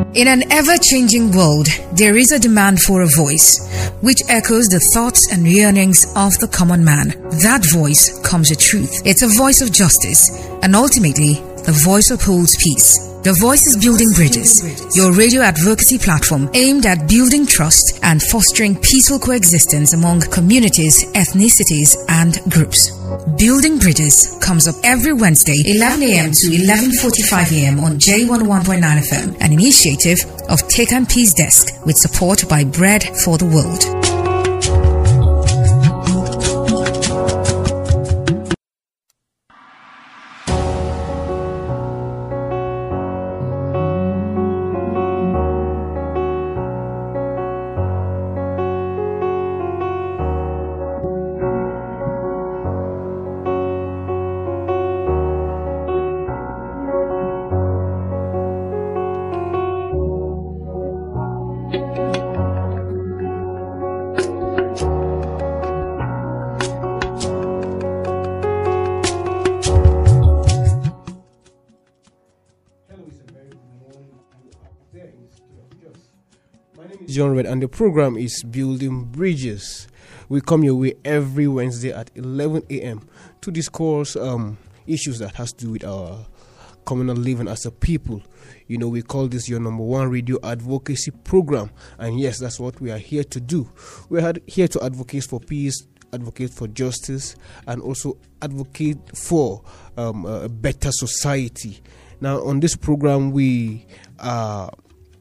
In an ever-changing world, there is a demand for a voice, which echoes the thoughts and yearnings of the common man. That voice comes with truth. It's a voice of justice, and ultimately, the voice upholds peace. The Voice is Building Bridges, your radio advocacy platform aimed at building trust and fostering peaceful coexistence among communities, ethnicities, and groups. Building Bridges comes up every Wednesday, 11 a.m. to 11:45 a.m. on J101.9 FM, an initiative of Take and Peace Desk with support by Bread for the World. John Red, and the program is Building Bridges. We come your way every Wednesday at 11 a.m. to discuss issues that has to do with our communal living as a people. You know, we call this your number one radio advocacy program, and yes, that's what we are here to do. We are here to advocate for peace, advocate for justice, and also advocate for a better society. Now, on this program, we are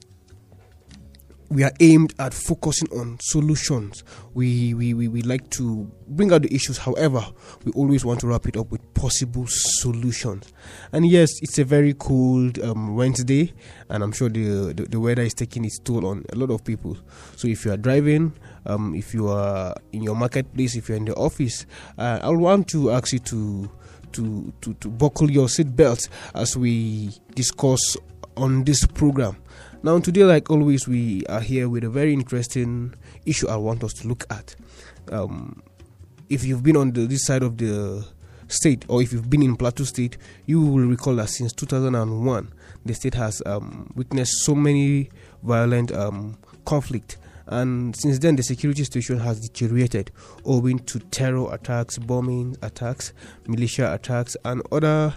aimed at focusing on solutions. We like to bring out the issues. However, we always want to wrap it up with possible solutions. And yes, it's a very cold Wednesday, and I'm sure the weather is taking its toll on a lot of people. So if you are driving, if you are in your marketplace, if you're in the office, I want to ask you to buckle your seat belts as we discuss on this program. Now, today, like always, we are here with a very interesting issue I want us to look at. If you've been on this side of the state, or if you've been in Plateau State, you will recall that since 2001, the state has witnessed so many violent conflict. And since then, the security situation has deteriorated owing to terror attacks, bombing attacks, militia attacks, and other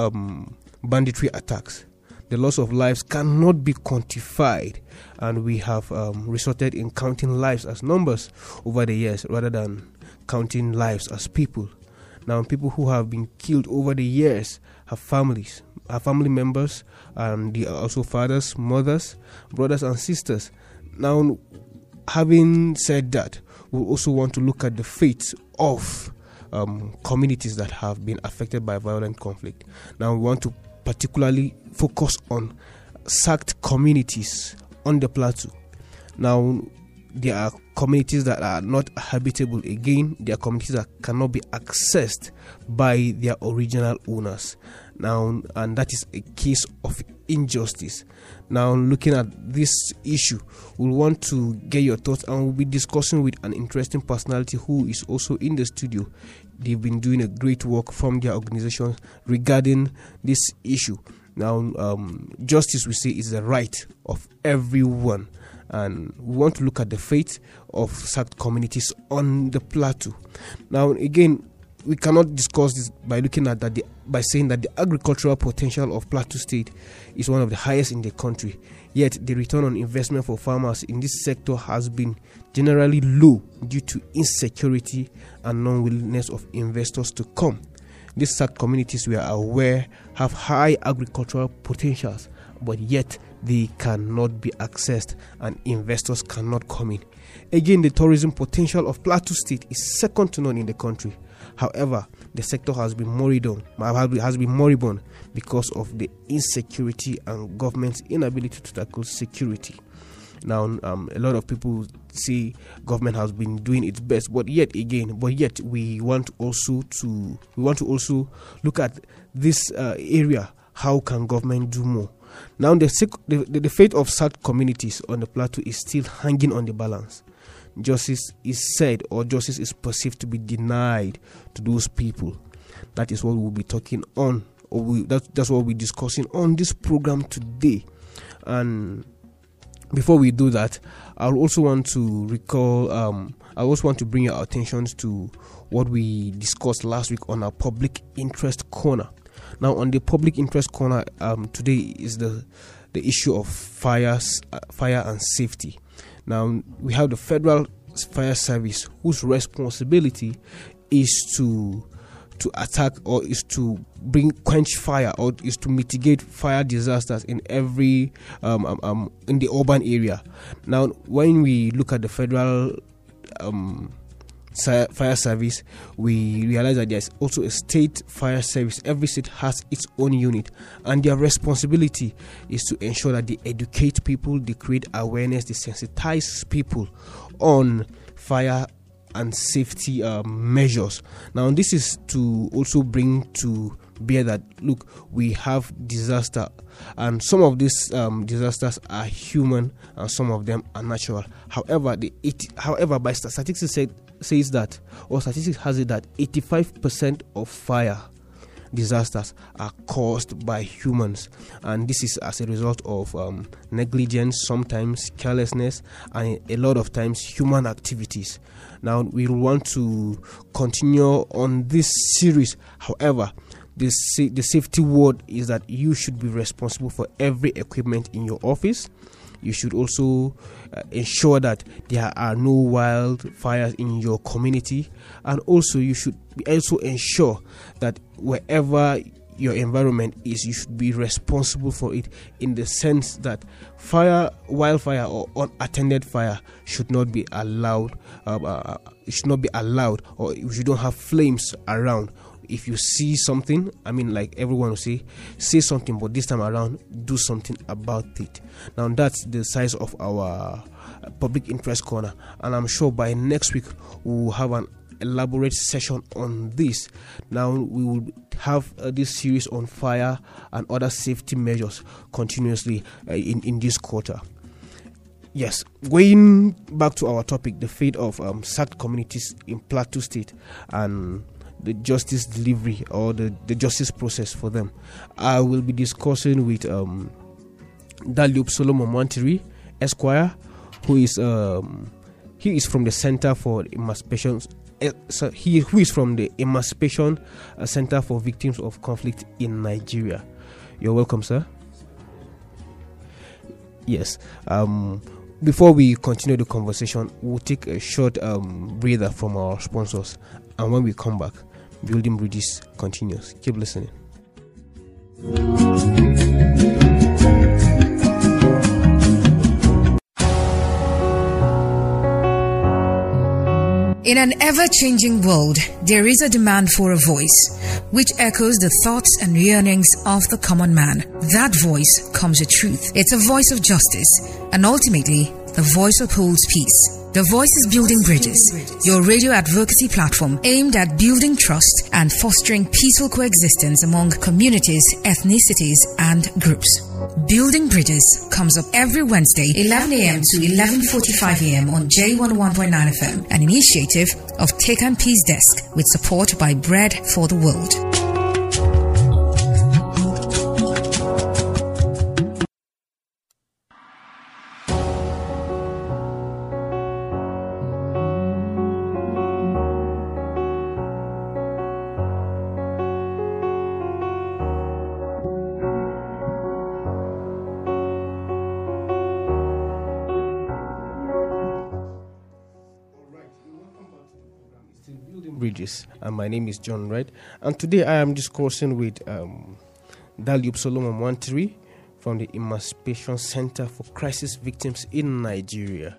banditry attacks. The loss of lives cannot be quantified, and we have resorted in counting lives as numbers over the years rather than counting lives as people. Now, people who have been killed over the years have families, have family members, and they are also fathers, mothers, brothers, and sisters. Now, having said that, we also want to look at the fates of communities that have been affected by violent conflict. Now, we want to particularly focus on sacked communities on the plateau. Now, there are communities that are not habitable again. There are communities that cannot be accessed by their original owners. Now, and that is a case of injustice. Now, looking at this issue, we'll want to get your thoughts, and we'll be discussing with an interesting personality who is also in the studio. They've been doing a great work from their organization regarding this issue. Now, justice, we say, is the right of everyone, and we want to look at the fate of sacked communities on the plateau. Now, again, we cannot discuss this by looking at that, by saying that the agricultural potential of Plateau State is one of the highest in the country. Yet, the return on investment for farmers in this sector has been generally low due to insecurity and non-willingness of investors to come. These sacked communities, we are aware, have high agricultural potentials, but yet they cannot be accessed and investors cannot come in. Again, the tourism potential of Plateau State is second to none in the country. However, the sector has been moribund because of the insecurity and government's inability to tackle security. Now, a lot of people say government has been doing its best, but yet we want also to look at this area. How can government do more? Now, the fate of sacked communities on the plateau is still hanging on the balance. Justice is said, or justice is perceived to be denied to those people. That is what we'll be talking on, or that's what we'll be discussing on this program today. And before we do that, I also want to recall. I also want to bring your attention to what we discussed last week on our public interest corner. Now, on the public interest corner, today is the issue of fire and safety. Now, we have the Federal Fire Service, whose responsibility is to attack, or is to quench fire, or is to mitigate fire disasters in every in the urban area. Now, when we look at the Federal Fire Service, we realize that there's also a state fire service. Every state has its own unit, and their responsibility is to ensure that they educate people, they create awareness, they sensitize people on fire and safety measures. Now, this is to also bring to bear that, look, we have disaster, and some of these disasters are human and some of them are natural. However, by statistics says that, or statistics has it that 85% of fire disasters are caused by humans, and this is as a result of negligence, sometimes carelessness, and a lot of times human activities. Now, we want to continue on this series. However, the safety word is that you should be responsible for every equipment in your office. You should also ensure that there are no wildfires in your community, and also you should also ensure that wherever your environment is, you should be responsible for it, in the sense that wildfire or unattended fire should not be allowed. It should not be allowed, or you don't have flames around. If you see something, like everyone will say something, but this time around, do something about it. Now, that's the size of our public interest corner, and I'm sure by next week we'll have an elaborate session on this. Now, we will have this series on fire and other safety measures continuously in this quarter. Yes, going back to our topic, the fate of sacked communities in Plateau State and the justice delivery, or the justice process for them. I will be discussing with Daliop Solomon Mwantiri, Esquire, who is he is from the Center for Emancipation. Who is from the Emancipation Center for Victims of Conflict in Nigeria. You're welcome, sir. Yes. Before we continue the conversation, we'll take a short breather from our sponsors, and when we come back, Building Bridges continues. Keep listening. In an ever-changing world, there is a demand for a voice which echoes the thoughts and yearnings of the common man. That voice comes with truth. It's a voice of justice, and ultimately, the voice upholds peace. The Voice is Building Bridges, your radio advocacy platform aimed at building trust and fostering peaceful coexistence among communities, ethnicities, and groups. Building Bridges comes up every Wednesday, 11 a.m. to 11:45 a.m. on J101.9 FM, an initiative of Take and Peace Desk with support by Bread for the World. Bridges, and my name is John Wright, and today I am discussing with Daliop Solomon Mwantiri from the Emancipation Center for Crisis Victims in Nigeria.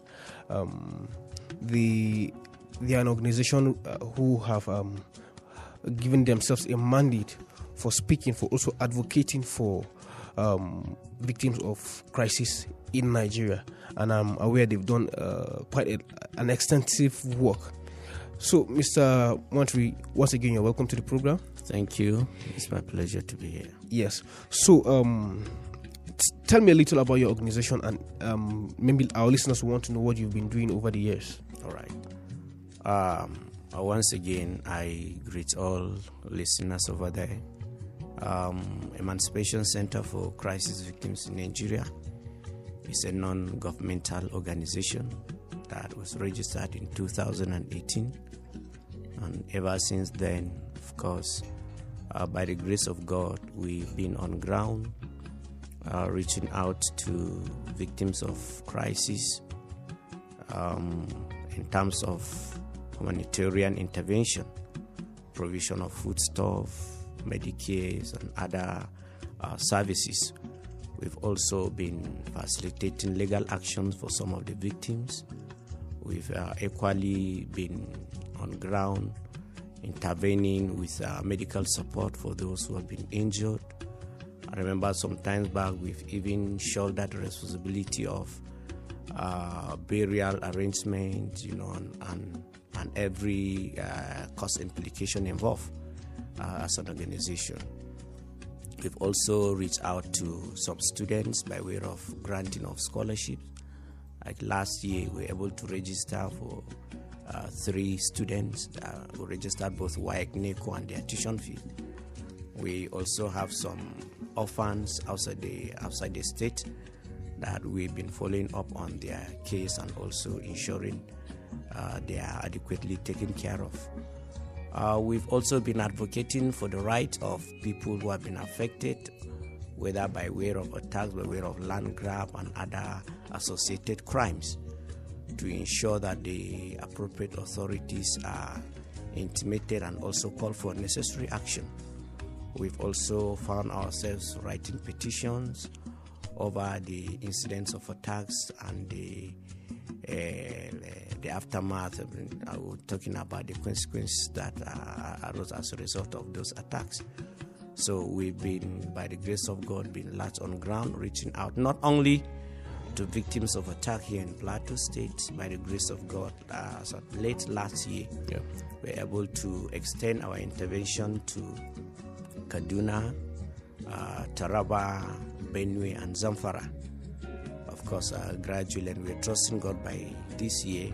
They are an organization who have given themselves a mandate for speaking, for also advocating for victims of crisis in Nigeria, and I'm aware they've done quite an extensive work. So, Mr. Mwantiri, once again, you're welcome to the program. Thank you. It's my pleasure to be here. Yes. So, tell me a little about your organization, and maybe our listeners want to know what you've been doing over the years. All right. Once again, I greet all listeners over there. Emancipation Center for Crisis Victims in Nigeria It's a non-governmental organization that was registered in 2018, and ever since then, of course, by the grace of God, we've been on ground, reaching out to victims of crisis in terms of humanitarian intervention, provision of foodstuff, Medicare, and other services. We've also been facilitating legal actions for some of the victims. We've equally been on ground intervening with medical support for those who have been injured. I remember some times back we've even shouldered the responsibility of burial arrangement, and every cost implication involved as an organization. We've also reached out to some students by way of granting of scholarships. Like last year, we were able to register for 3 students who registered both WAEC, NECO, and their tuition fee. We also have some orphans outside the state that we've been following up on their case and also ensuring they are adequately taken care of. We've also been advocating for the right of people who have been affected, whether by way of attacks, by way of land grab and other associated crimes, to ensure that the appropriate authorities are intimated and also call for necessary action. We've also found ourselves writing petitions over the incidents of attacks and the aftermath. We're talking about the consequences that arose as a result of those attacks. So we've been, by the grace of God, been latched on ground, reaching out not only to victims of attack here in Plateau State. By the grace of God, as of late last year, we were able to extend our intervention to Kaduna, Taraba, Benue, and Zamfara. Of course, gradually, and we're trusting God by this year,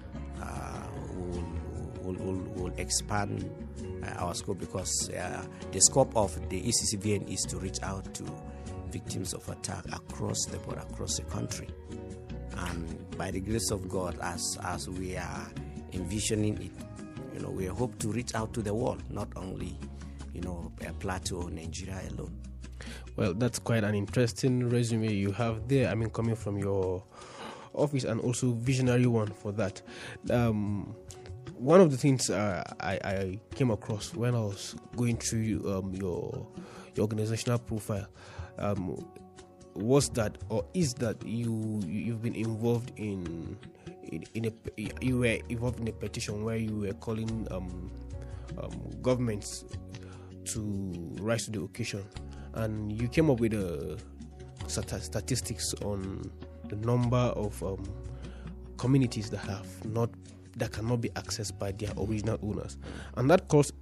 we'll expand our scope, because the scope of the ECCVN is to reach out to victims of attack across the board, across the country. And by the grace of God, as we are envisioning it, we hope to reach out to the world, not only, Plateau, Nigeria alone. Well, that's quite an interesting resume you have there. I mean, coming from your office, and also visionary one for that. One of the things I came across when I was going through your organizational profile was that, or is that, you've been involved in you were involved in a petition where you were calling governments to rise to the occasion, and you came up with statistics on the number of communities that cannot be accessed by their original owners, and that causes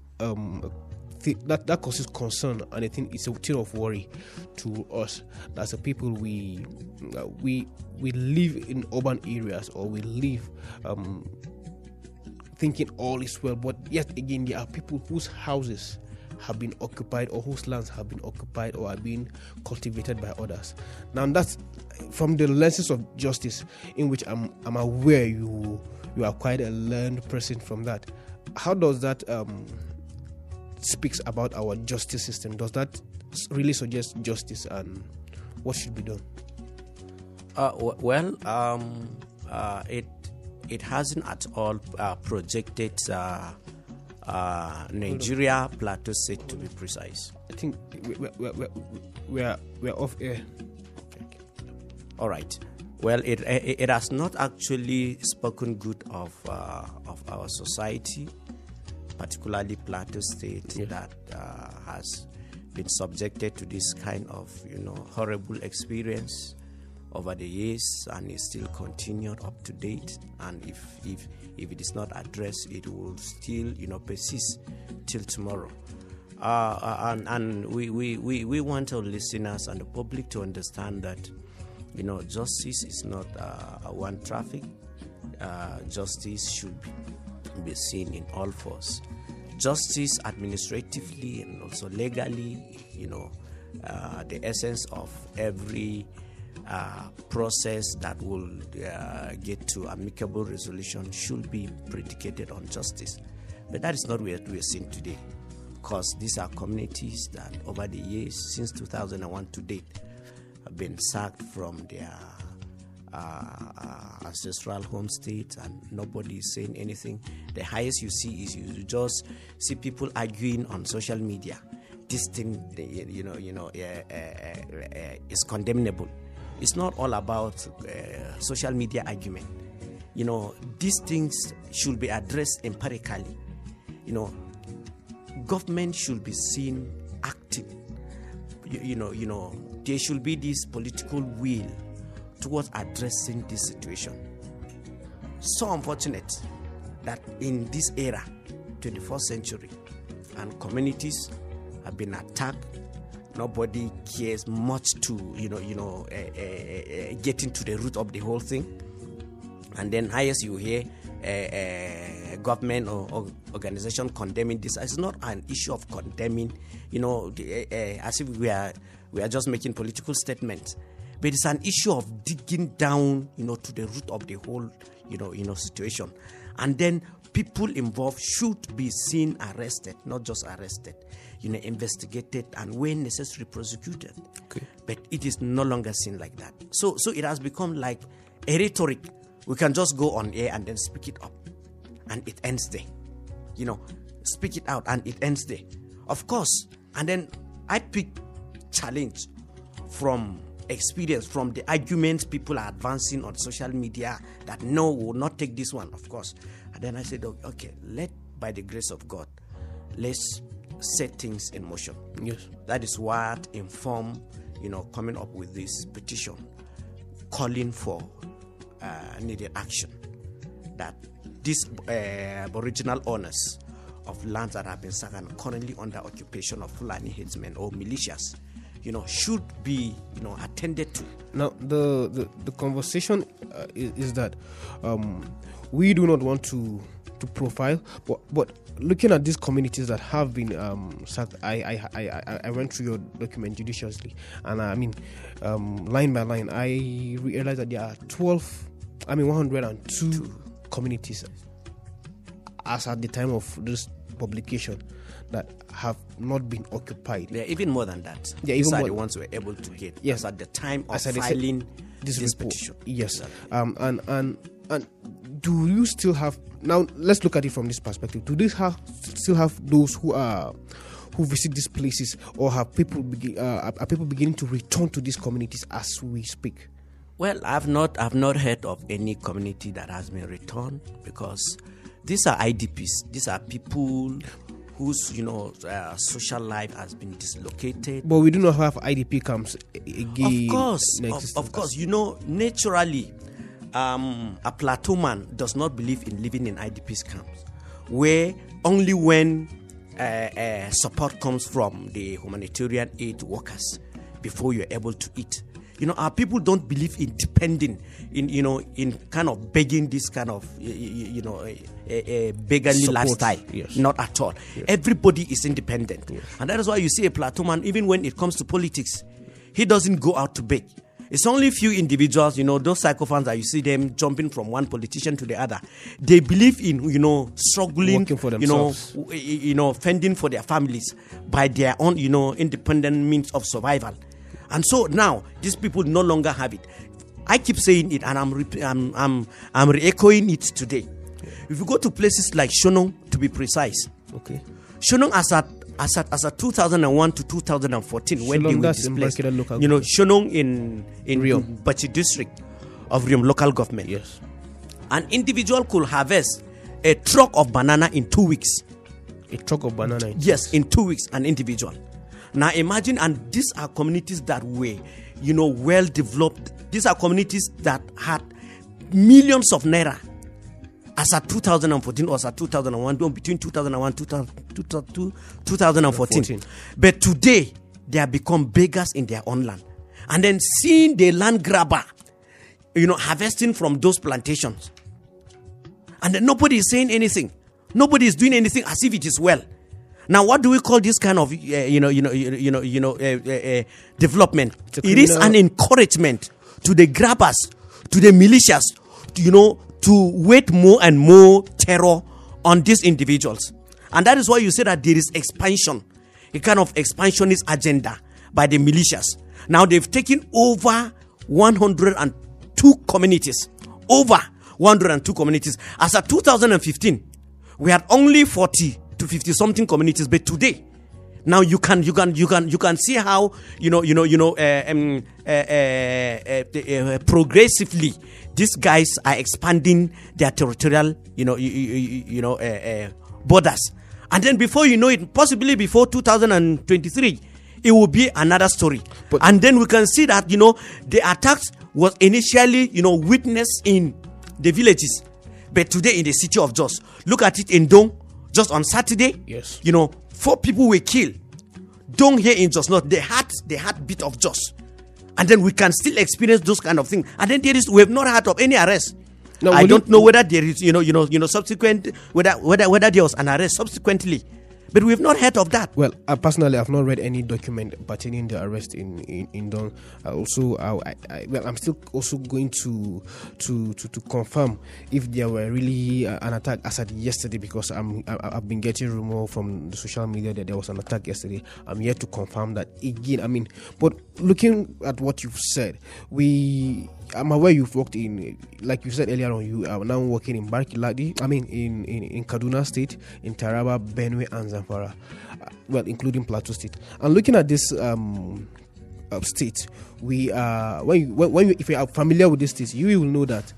concern, and I think it's a thing of worry to us. As a people, we live in urban areas, or we live thinking all is well, but yet again there are people whose houses have been occupied, or whose lands have been occupied or are being cultivated by others. Now, that's from the lenses of justice, in which I'm aware you are quite a learned person from that. How does that speaks about our justice system? Does that really suggest justice, and what should be done? It hasn't at all projected Nigeria, Plateau State, to be precise. I think we're off air. Okay. All right. Well, it has not actually spoken good of our society, particularly Plateau State, that has been subjected to this kind of horrible experience over the years, and is still continued up to date. And if it is not addressed, it will still persist till tomorrow. And we want our listeners and the public to understand that justice is not a one traffic. Justice should be seen in all force. Justice administratively and also legally, the essence of every process that will get to amicable resolution should be predicated on justice. But that is not what we are seeing today, because these are communities that over the years, since 2001 to date, have been sacked from their ancestral home state, and nobody is saying anything. The highest you see is you just see people arguing on social media. This thing, is condemnable. It's not all about social media argument. These things should be addressed empirically. Government should be seen acting. There should be this political will towards addressing this situation. So unfortunate that in this era, 21st century, and communities have been attacked. Nobody cares much to get into the root of the whole thing. And then highest you hear government or organization condemning this. It's not an issue of condemning, as if we are just making political statements. But it's an issue of digging down, to the root of the whole, situation. And then people involved should be seen arrested, not just arrested, investigated, and when necessary prosecuted. Okay. But it is no longer seen like that. So it has become like a rhetoric. We can just go on air and then speak it up, and it ends there. Speak it out and it ends there. Of course. And then I pick challenge from experience, from the arguments people are advancing on social media that no, we will not take this one, of course. And then I said, okay, by the grace of God, let's set things in motion. Yes. That is what informed, coming up with this petition, calling for needed action. That these Aboriginal owners of lands that have been sacked and currently under occupation of Fulani headsmen or militias, should be, attended to. Now, the conversation is that we do not want to profile, but looking at these communities that have been sacked, I went through your document judiciously, and line by line, I realized that there are 102 communities as at the time of this publication that have not been occupied. There are even more than that. Yeah, These even are more. the ones we were able to get. Yes. At the time of As I said, filing this report. petition. Yes. Exactly. And do you still have, now let's look at it from this perspective, do they still have those who visit these places, or have people are people beginning to return to these communities as we speak? Well, I've not heard of any community that has been returned, because these are IDPs. These are people whose social life has been dislocated. But we do not have IDP camps again. Of course. Naturally, a plateau man does not believe in living in IDP camps, where only when support comes from the humanitarian aid workers before you're able to eat. Our people don't believe in depending in kind of begging this kind of a beggarly Support, lifestyle. yes. Not at all. Yes. Everybody is independent, yes. And that is why you see a plateau man, even when it comes to politics, he doesn't go out to beg. It's only few individuals, those psychophants that you see them jumping from one politician to the other. They believe in, struggling, working for themselves, fending for their families by their own, independent means of survival. And so now these people no longer have it. I keep saying it, and I'm re-echoing it today. If you go to places like Shonong, to be precise, Okay. Shonong as at 2001 to 2014, when they were displaced, Shonong in Riom. Bachi district of Riom local government. Yes. An individual could harvest a truck of banana in 2 weeks. A truck of banana. Yes, in 2 weeks, an individual. Now imagine, and these are communities that were, well developed. These are communities that had millions of naira as at 2014 or as at 2001, between 2001 and 2014. But today, they have become beggars in their own land. And then seeing the land grabber, harvesting from those plantations. And then nobody is saying anything. Nobody is doing anything as if it is well. Now, what do we call this kind of, development? It is an encouragement to the grabbers, to the militias, to wage more and more terror on these individuals. And that is why you say that there is expansion, a kind of expansionist agenda by the militias. Now they've taken over 102 communities. Over 102 communities. As of 2015, we had only 40 to 50 something communities, but today, now you can see how progressively these guys are expanding their territorial borders, and then before you know it, possibly before 2023, it will be another story. And then we can see that the attacks was initially witnessed in the villages, but today in the city of Jos, look at it in Dong. Just on Saturday, yes, 4 people were killed. Dong here in Jos North, the heartbeat of Jos, and then we can still experience those kind of things. And then we have not heard of any arrest. Now, I don't know whether there is subsequent whether there was an arrest subsequently, but we have not heard of that. Well, personally, I've not read any document pertaining the arrest in Dong. I'm still also going to confirm if there were really an attack as at yesterday, because I've been getting rumor from the social media that there was an attack yesterday. I'm yet to confirm that again. But looking at what you've said, I'm aware you've worked in, like you said earlier on, you are now working in Barkiladi, in Kaduna State, in Taraba, Benue, and Zamfara, including Plateau State. And looking at this state, if you are familiar with this state, you will know that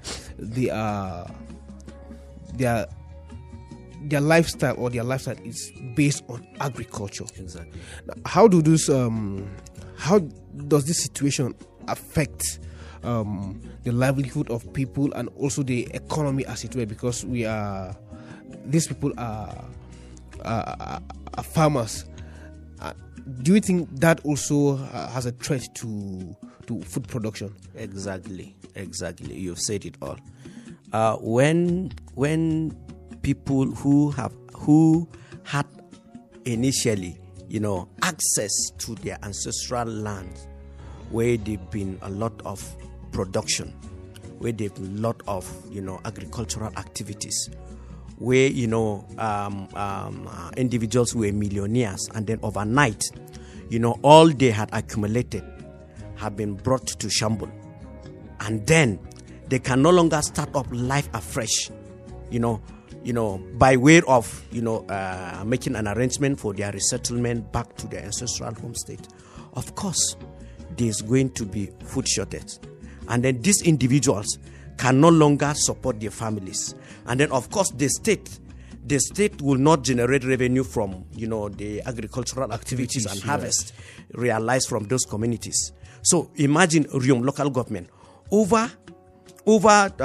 their lifestyle is based on agriculture. Exactly. Now, how does this situation affect the livelihood of people and also the economy, as it were, because these people are farmers? Do you think that also has a threat to food production? Exactly. You've said it all. When people who had initially, access to their ancestral lands, where there've been a lot of production, where there've been a lot of agricultural activities, where individuals were millionaires, and then overnight all they had accumulated have been brought to shambles, and then they can no longer start up life afresh, by way of making an arrangement for their resettlement back to their ancestral home state. Of course, there's going to be food shortage, and then these individuals can no longer support their families, and then of course the state will not generate revenue from the agricultural activities and harvest realized from those communities. So imagine Riom local government, over 30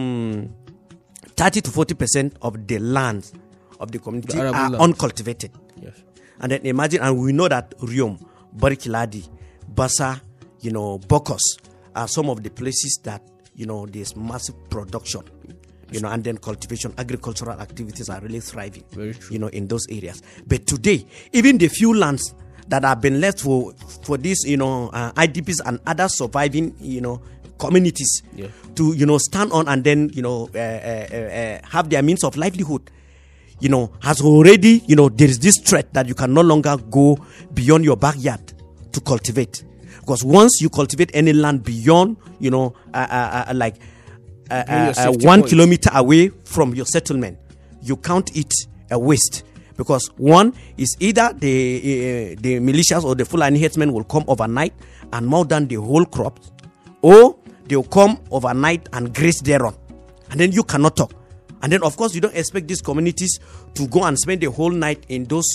to 40% of the land of the community are uncultivated. Yes. And then imagine, and we know that Riom, Barkiladi, Bassa, Bokos are some of the places that there's massive production, and then cultivation, agricultural activities are really thriving, very true, in those areas. But today, even the few lands that have been left for these IDPs and other surviving communities, yeah, to stand on and then have their means of livelihood, has already there is this threat that you can no longer go beyond your backyard to cultivate. Because once you cultivate any land beyond, 1 kilometer away from your settlement, you count it a waste. Because one is either the militias or the Fulani headsmen will come overnight and mow down the whole crop, or they will come overnight and graze thereon, and then you cannot talk. And then of course you don't expect these communities to go and spend the whole night in those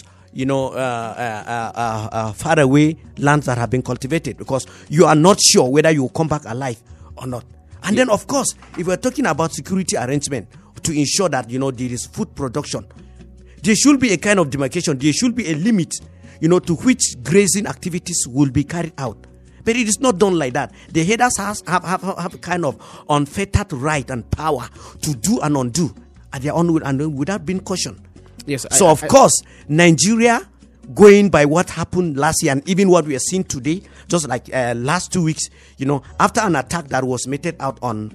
far away lands that have been cultivated, because you are not sure whether you will come back alive or not. And then of course, if we're talking about security arrangement to ensure that there is food production, there should be a kind of demarcation, there should be a limit to which grazing activities will be carried out. But it is not done like that. The headers have a kind of unfettered right and power to do and undo at their own will, and without being cautioned. Yes. So of course, Nigeria going by what happened last year and even what we are seeing today, just like last 2 weeks, after an attack that was meted out on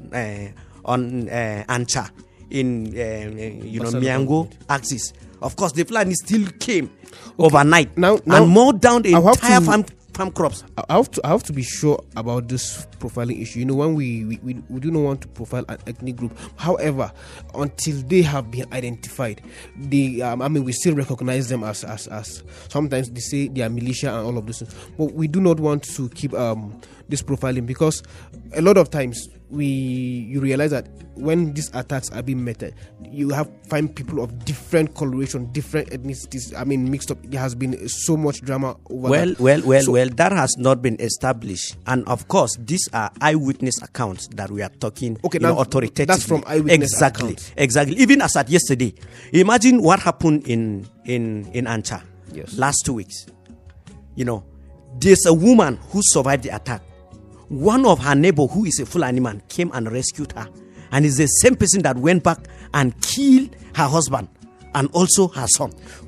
Ancha in Miango axis, of course the Fulani still came overnight now and mowed down the entire farm crops. I have to be sure about this profiling issue. When we do not want to profile an ethnic group. However, until they have been identified, we still recognize them as sometimes they say they are militia and all of this. But we do not want to keep this profiling, because a lot of times you realize that when these attacks are being meted, you find people of different coloration, different ethnicities. Mixed up. There has been so much drama over Well, that has not been established, and of course, these are eyewitness accounts that we are talking. Okay, now authoritatively. that's from eyewitness accounts. Exactly. Even as at yesterday, imagine what happened in Ancha last 2 weeks. There's a woman who survived the attack. One of her neighbor, who is a Fulani man, came and rescued her, and is the same person that went back and killed her husband and also her son.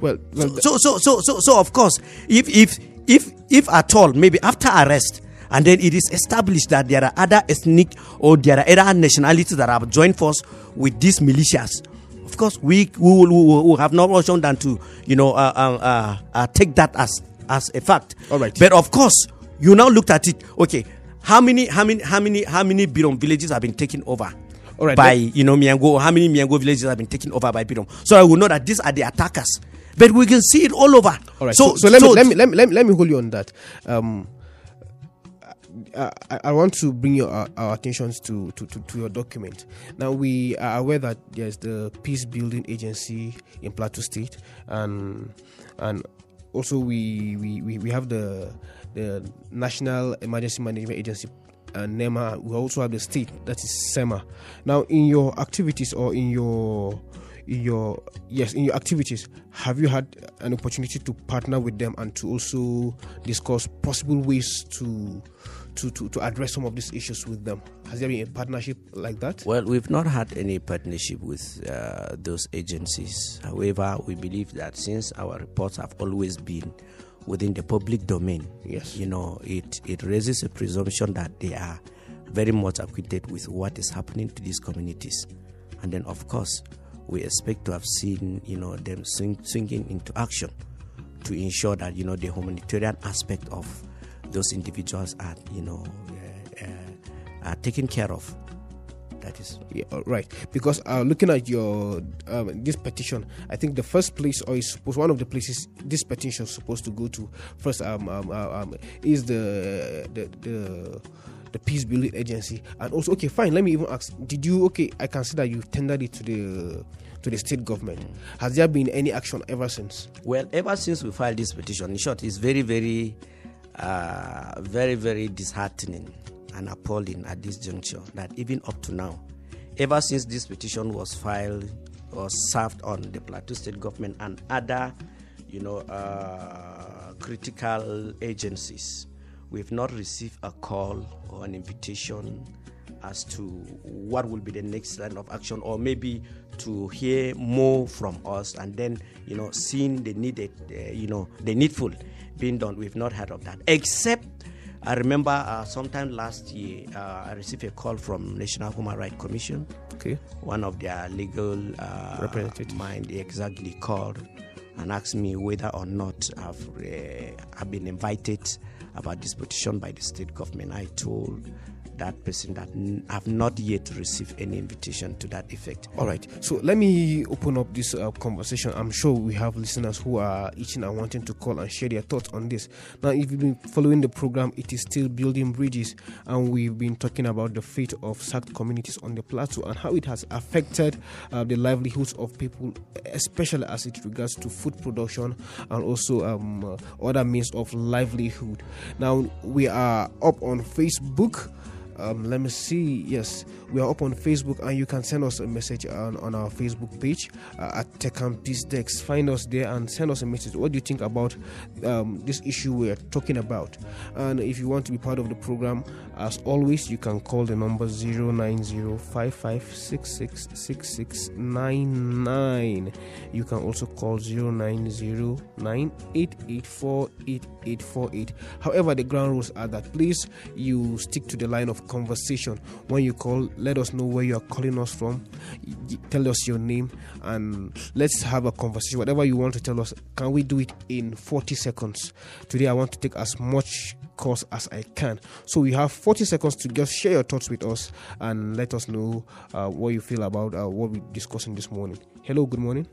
So of course, if at all, maybe after arrest, and then it is established that there are other ethnic or there are other nationalities that have joined force with these militias, of course we will have no option than to take that as a fact. All right. But of course, you now looked at it. Okay, how many Birom villages have been taken over? All right, by Miango? How many Miango villages have been taken over by Birom? So I will know that these are the attackers. But we can see it all over. All right. So let me hold you on that. I want to bring our attentions to your document. Now, we are aware that there's the Peace Building Agency in Plateau State, and also we have the National Emergency Management Agency, NEMA. We also have the state, that is SEMA. Now, in your activities or in your activities, have you had an opportunity to partner with them and to also discuss possible ways to address some of these issues with them? Has there been a partnership like that? Well, we've not had any partnership with those agencies. However, we believe that since our reports have always been within the public domain, yes, it raises a presumption that they are very much acquainted with what is happening to these communities. And then, of course, we expect to have seen, them swinging into action to ensure that, the humanitarian aspect of those individuals are, are taken care of. That is right. Because looking at your this petition, I think the first place, or is supposed one of the places this petition is supposed to go to first is the Peace Building Agency. And also, okay, fine, let me even ask, I can see that you tendered it to the state government. Has there been any action ever since? Well, ever since we filed this petition, in short, it's very, very very, very disheartening and appalling at this juncture that even up to now, ever since this petition was filed or served on the Plateau State government and other, critical agencies, we've not received a call or an invitation as to what will be the next line of action, or maybe to hear more from us, and then seeing the needed, the needful being done. We've not heard of that, except I remember sometime last year I received a call from National Human Rights Commission. Okay, one of their legal representatives exactly called and asked me whether or not I've been invited about this petition by the state government. I told that person that I've not yet received any invitation to that effect. All right, so let me open up this conversation. I'm sure we have listeners who are itching and wanting to call and share their thoughts on this. Now, if you've been following the program, it is still Building Bridges, and we've been talking about the fate of sacked communities on the plateau and how it has affected the livelihoods of people, especially as it regards to food production and also other means of livelihood. Now, we are up on Facebook. Let me see. Yes, we are up on Facebook, and you can send us a message on our Facebook page at Tech and Peace Dex. Find us there and send us a message. What do you think about this issue we are talking about? And if you want to be part of the program, as always, you can call the number 09055666699. You can also call 09098848848. However, the ground rules are that please you stick to the line of conversation. When you call, let us know where you are calling us from. Tell us your name and let's have a conversation. Whatever you want to tell us, can we do it in 40 seconds? Today I want to take as much course as I can. So we have 40 seconds to just share your thoughts with us and let us know what you feel about what we're discussing this morning. Hello, good morning.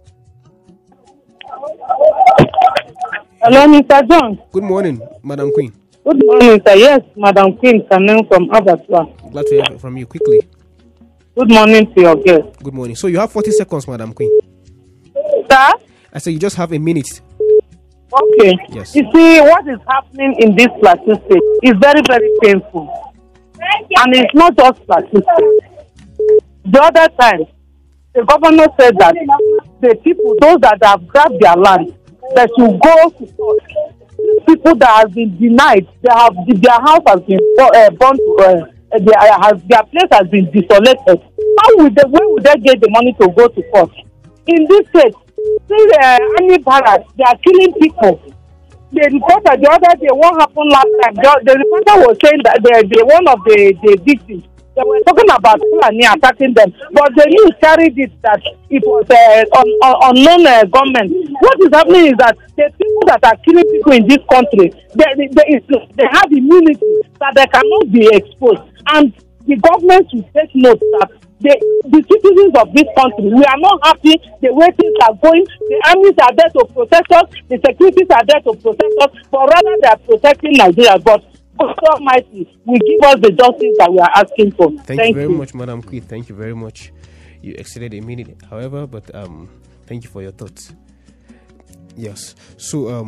Hello, Mr. John. Good morning, Madam Queen. Good morning, sir. Yes, Madam Queen, coming from Abattoir. Glad to hear from you quickly. Good morning to your guest. Good morning. So you have 40 seconds, Madam Queen. Sir? I said you just have a minute. Okay. Yes. You see, what is happening in this Plateau State is very, very painful. And it's not just Plateau State. The other time, the governor said that the people, those that have grabbed their land, that should go to court. People that have been denied, their house has been burnt, their place has been desolated. Where would they get the money to go to court? In this case, Annie Barrett, they are killing people. The reporter the other day, what happened last time? The reporter was saying that one of the victims, they were talking about Fulani attacking them, but the news carried it that it was unknown government. What is happening is that the people that are killing people in this country, they have immunity that they cannot be exposed, and the government should take note that the citizens of this country, we are not happy the way things are going. The armies are there to protect us, the securities are there to protect us, but rather they are protecting Nigeria. But God Almighty will give us the justice that we are asking for. Thank you very much, Madam Queen. Thank you very much. You exceeded a minute, however, but thank you for your thoughts. Yes. So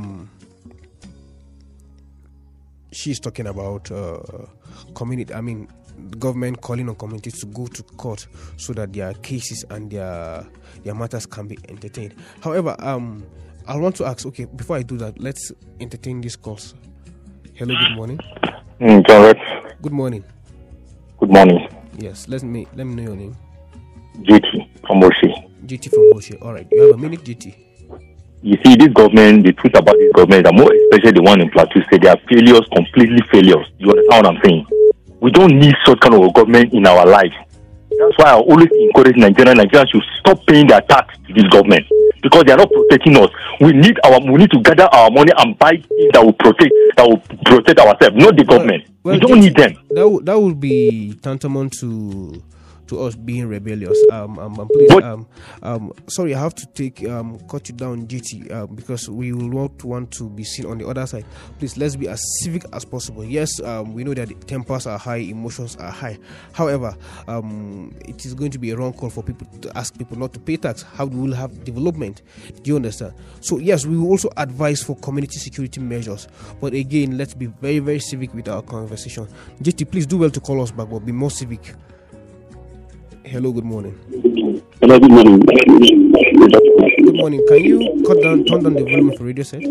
she's talking about community. I mean, the government calling on communities to go to court so that their cases and their matters can be entertained. However, I want to ask. Okay, before I do that, let's entertain these calls. Hello, good morning. John Rex. Good morning. Good morning. Yes, let me know your name. GT from Oshi. GT from Oshi. All right, you have a minute, GT. You see, this government, the truth about this government, and more especially the one in Plateau State, they are failures, completely failures. You understand what I'm saying? We don't need such kind of a government in our life. That's why I always encourage Nigerians should stop paying their tax to this government because they are not protecting us. We need to gather our money and buy things that will protect ourselves, not the government. Well, we don't need them. That would be tantamount to us being rebellious. Please, sorry, I have to cut you down, GT, because we will not want to be seen on the other side. Please, let's be as civic as possible. Yes, we know that the tempers are high, emotions are high. However, it is going to be a wrong call for people to ask people not to pay tax. How we will have development? Do you understand? So yes, we will also advise for community security measures. But again, let's be very, very civic with our conversation. GT, please do well to call us back, but be more civic. Hello, good morning. Hello, good morning. Good morning. Can you turn down the volume of the radio set?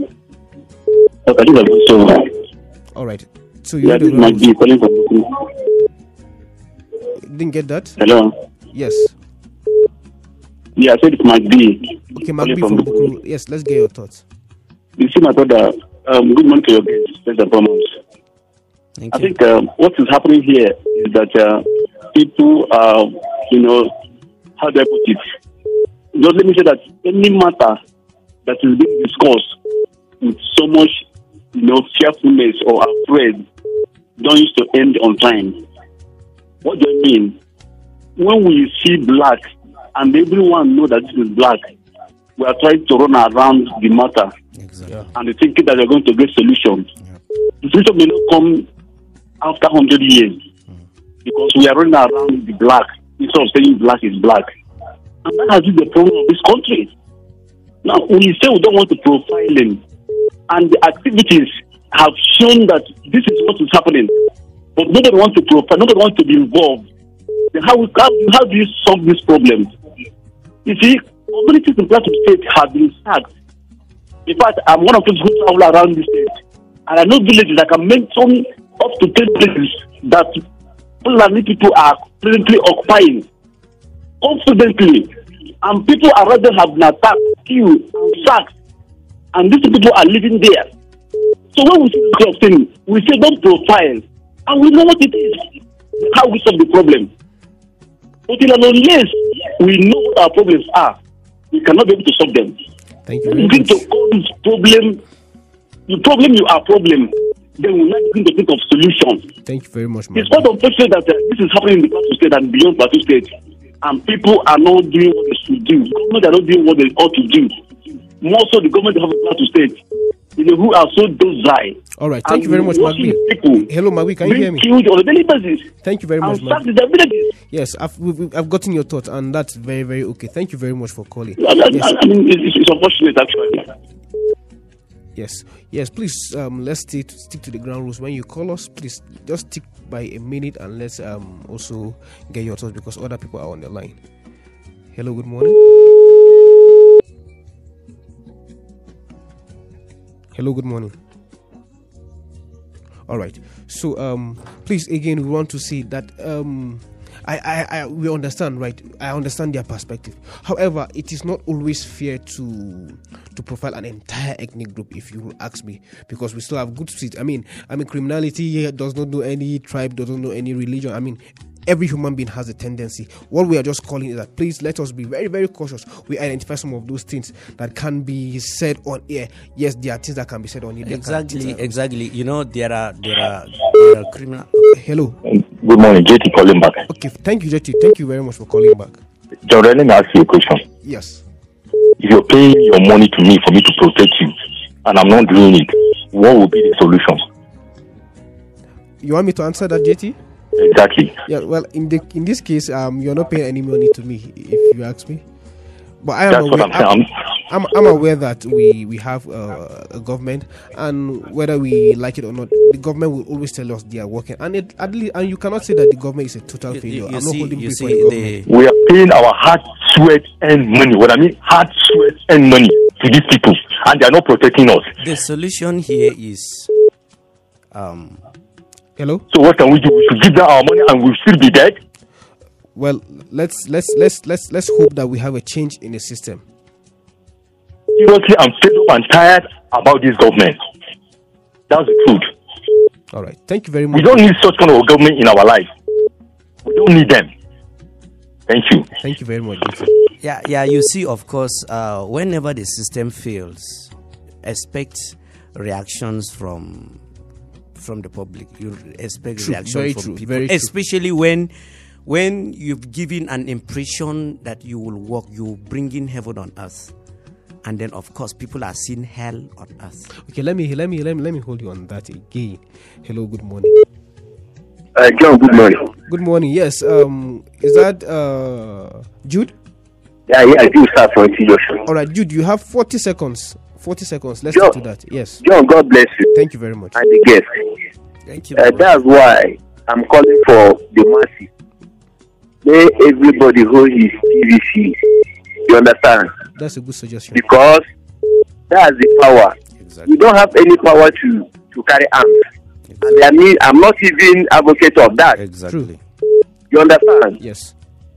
All right. So you might be calling from Bukuru. Didn't get that? Hello. Yes. Yeah, I said it might be. Okay, might be from Bukuru. Yes, let's get your thoughts. You see, my brother. Good morning to your guests. First and foremost. Thank I you. think what is happening here is that people are, how do I put it? Just let me say that any matter that is being discussed with so much, fearfulness or afraid, don't used to end on time. What do I mean? When we see black and everyone know that this is black, we are trying to run around the matter. Exactly. And thinking that we're going to get solutions. Yeah. The solution may not come after 100 years because we are running around the black instead of saying black is black. And that has been the problem of this country. Now, we say we don't want to profile him, and the activities have shown that this is what is happening. but nobody wants to profile, nobody wants to be involved. Then how do you solve this problem? You see, communities in Plateau State have been sacked. In fact, I'm one of those who travel around the state, and I know villages. I can mention up to 10 places that Fulani people are presently occupying confidently, and people around them have been attacked, killed, and sacked, and these people are living there. So when we see this kind of thing, we say don't profile, and we know what it is, how we solve the problem. But unless we know what our problems are, we cannot be able to solve them. Thank you When very you begin much. to call this problem, the problem you are problem, then we now begin to think of solutions. Thank you very much, It's quite unfortunate that this is happening in the Plateau State and beyond Plateau State, and people are not doing what they should do. Government are not doing what they ought to do. More so, the government of Plateau State, who are so docile. All right, thank you very much, watching Magbi. people Hello, Magbi, can you hear being me? killed on a daily basis Thank you very much, and sacked Magbi. in their villages. Yes, I've gotten your thoughts, and that's very, very okay. Thank you very much for calling. I mean, it's unfortunate actually. Yes. Please, let's stick to the ground rules. When you call us, please just stick by a minute, and let's also get your thoughts because other people are on the line. Hello, good morning. Hello, good morning. All right. So, please, again, we want to say that we understand, right? I understand their perspective. However, it is not always fair to profile an entire ethnic group, if you will ask me, because we still have good streets. I mean, criminality here does not know any tribe, doesn't know any religion. I mean, every human being has a tendency. What we are just calling is that please let us be very, very cautious. We identify some of those things that can be said on air. Yes, there are things that can be said on air. Exactly. You know, there are criminal. Hello. Good morning, JT calling back. Okay, thank you, JT. Thank you very much for calling back. John, let me ask you a question. Yes. If you're paying your money to me for me to protect you, and I'm not doing it, what will be the solution? You want me to answer that, JT? Exactly. Yeah, well, in this case, you're not paying any money to me, if you ask me. But I am That's what I'm saying. I'm aware that we have a government, and whether we like it or not, the government will always tell us they are working, and and you cannot say that the government is a total failure. I'm not holding people for the government. We are paying our hard sweat and money. What I mean, hard sweat and money to these people, and they are not protecting us. The solution here is Hello. So what can we do? We should give them our money, and we'll still be dead. Well, let's hope that we have a change in the system. Seriously, I'm fed up and tired about this government. That's the truth. All right. Thank you very much. We don't need such kind of government in our life. We don't need them. Thank you. Thank you very much. Yeah. You see, of course, whenever the system fails, expect reactions from the public. You expect reactions from people, especially when you've given an impression that you will work, you bring in heaven on earth. And then, of course, people are seeing hell on earth. Okay, let me hold you on that again. Hello, good morning. John, good morning. Good morning. Yes. Is that Jude? Yeah, Jude start from Junction. All right, Jude, you have 40 seconds. 40 seconds. Let's get to that. Yes. John, God bless you. Thank you very much. And the guest. Thank you. That's why I'm calling for the masses. May everybody hold his PVC. You understand? That's a good suggestion. Because that's the power. Exactly. You don't have any power to carry arms. Exactly. And I mean, I'm not even advocate of that. Exactly. True. You understand? Yes.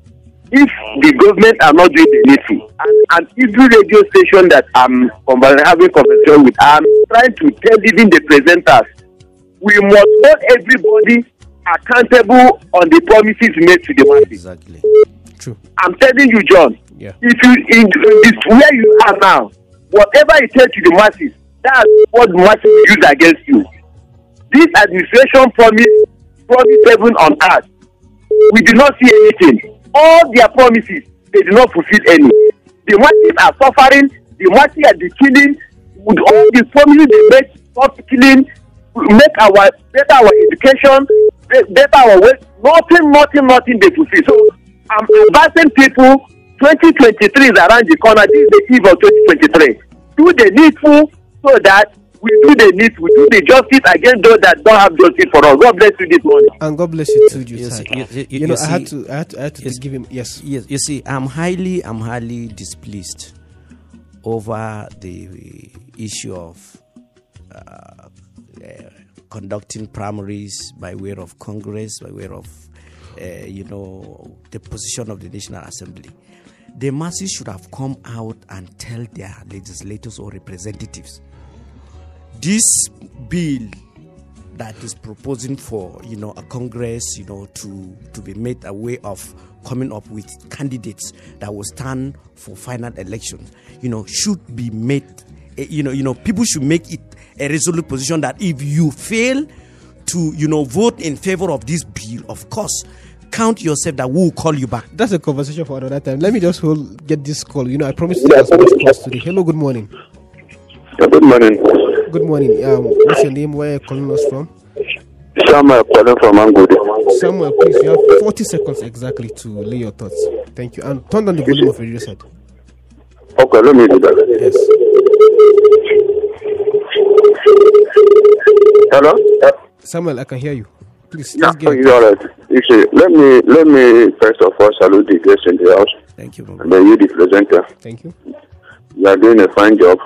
If the government are not doing the needful, and every radio station that I'm having conversation with, I'm trying to tell even the presenters, we must hold everybody accountable on the promises made to the masses. Exactly. True. I'm telling you, John. Yeah. If you in this where you are now, whatever you tell to the masses, that's what the masses will use against you. This administration promised heaven on earth. We did not see anything. All their promises, they did not fulfill any. The masses are suffering. The masses are killing. With all the promises they make, stop killing, make better our education, better our way. Nothing they fulfill. So I'm advising people. 2023 is around the corner. This is the eve of 2023. Do the needful so that We do the needs, we do the justice against those that don't have justice for us. God bless you this morning. And God bless you too, Yes, Josiah. you I see- had to yes. give him yes. Yes, you see, I'm highly displeased over the issue of conducting primaries by way of Congress, by way of the position of the National Assembly. The masses should have come out and tell their legislators or representatives, this bill that is proposing for a Congress to be made a way of coming up with candidates that will stand for final elections should be made people should make it a resolute position that if you fail to vote in favor of this bill, of course count yourself that we will call you back. That's a conversation for another time. Let me just get this call. I promised to ask this calls today. Hello, good morning. Good morning. Good morning. What's your name? Where are you calling us from? Samuel calling from Angode. Samuel, please, you have 40 seconds exactly to lay your thoughts. Thank you. And turn down the volume of radio set. Okay, let me do that. Yes. Hello? Samuel, I can hear you. Please, Yeah, let's get it. you're all right. You see, let me first of all salute the guests in the house. Thank you, And then you, the presenter. Thank you. You are doing a fine job.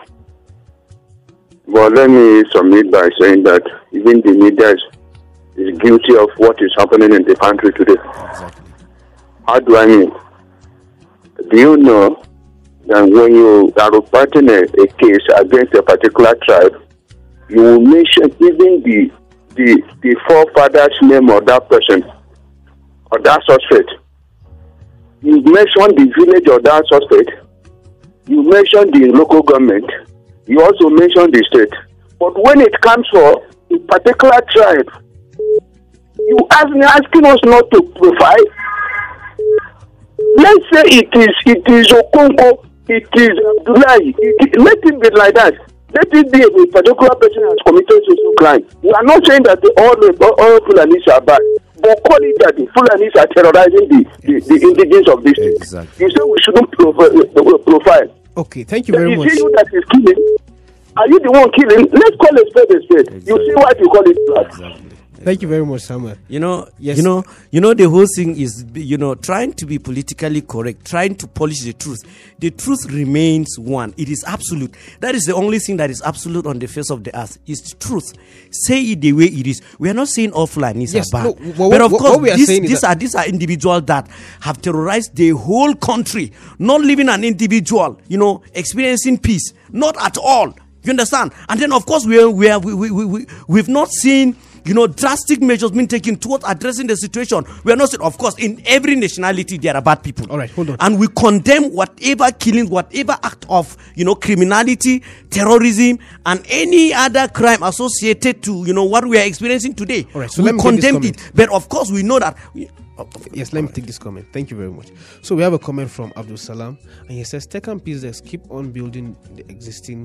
But let me submit by saying that even the media is guilty of what is happening in the country today. Exactly. How do I mean? Do you know that when you are reporting a case against a particular tribe, you will mention even the forefather's name of that person or that suspect. You mention the village of that suspect. You mention the local government. You also mention the state. But when it comes for a particular tribe, you asking us not to profile. Let's say it is Okonko, it is Abdullahi. Let it be like that. Let it be a particular person has committed social crime. We are not saying that all Fulanis are bad, but call it that the Fulanis are terrorizing the indigenous of this state. Exactly. You say we shouldn't profile. Okay, thank you very much. Is it you that is killing? Are you the one killing? Let's call a spade a spade. Exactly. You see what you call it bad. Exactly. Thank you very much, Samuel. Yes. The whole thing is, trying to be politically correct, trying to polish the truth. The truth remains one. It is absolute. That is the only thing that is absolute on the face of the earth. Is truth. Say it the way it is. We are not saying all Fulanis Yes, are bad. no, But of course, what we are saying is these are individuals that have terrorized the whole country, not living an individual, experiencing peace. Not at all. You understand? And then, of course, we've not seen drastic measures being taken towards addressing the situation. We are not saying, of course, in every nationality there are bad people. All right, hold on. And we condemn whatever killings, whatever act of criminality, terrorism, and any other crime associated to what we are experiencing today. All right, so we let me take this condemn it. But of course, we know that. Yes, let me take this comment. Thank you very much. So we have a comment from Abdul Salam, and he says, "Tech and business keep on building the existing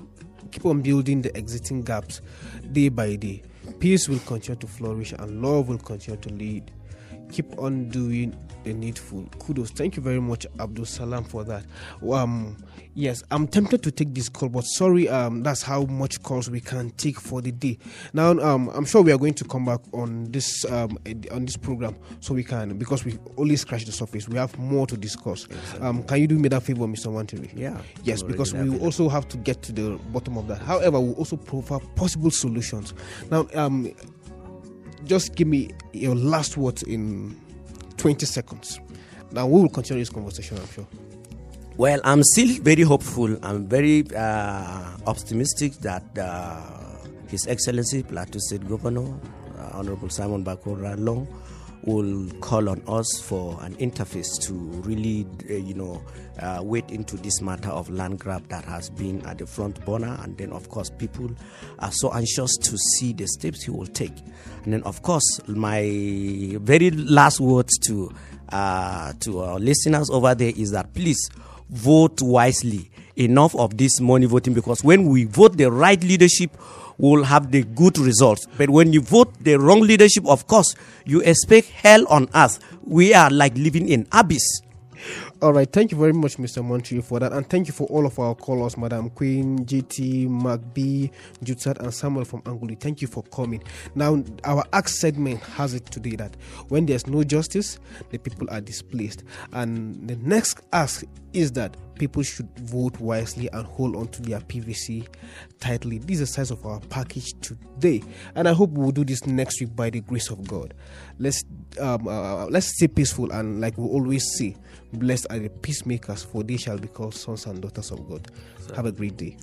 gaps day by day. Peace will continue to flourish and love will continue to lead. Keep on doing the needful." Kudos. Thank you very much, Abdul Salam, for that. Yes, I'm tempted to take this call, but sorry, that's how much calls we can take for the day. Now, I'm sure we are going to come back on this program, so we can, because we only scratched the surface. We have more to discuss. Exactly. Can you do me that favor, Mr. Wantiri? Yeah. Yes, because we will also have to get to the bottom of that. However, we'll also provide possible solutions. Now, just give me your last words in 20 seconds. Now, we will continue this conversation, I'm sure. Well, I'm still very hopeful. I'm very optimistic that His Excellency Plateau State Governor, Honorable Simon Bakura Long, will call on us for an interface to really, wade into this matter of land grab that has been at the front burner. And then, of course, people are so anxious to see the steps he will take. And then, of course, my very last words to our listeners over there is that please vote wisely. Enough of this money voting, because when we vote the right leadership, we'll have the good results. But when you vote the wrong leadership, of course, you expect hell on earth. We are like living in abyss. All right, thank you very much, Mr. Montreal, for that, and thank you for all of our callers, Madam Queen, GT, Mark B, Jutsat, and Samuel from Anguli. Thank you for coming. Now, our Ask segment has it today that when there's no justice, the people are displaced, and the next ask is that people should vote wisely and hold on to their PVC tightly. This is the size of our package today, and I hope we will do this next week by the grace of God. Let's stay peaceful, and like we always say, blessed are the peacemakers, for they shall be called sons and daughters of God. Have a great day.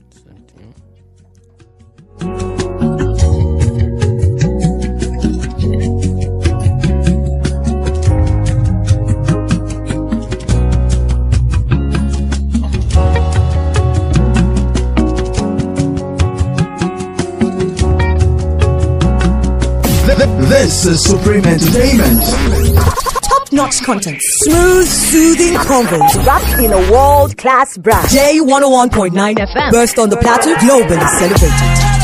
This is Supreme Entertainment. Top-notch content, smooth, soothing convos, wrapped in a world-class brand. J101.9 FM, burst on the plateau, globally celebrated.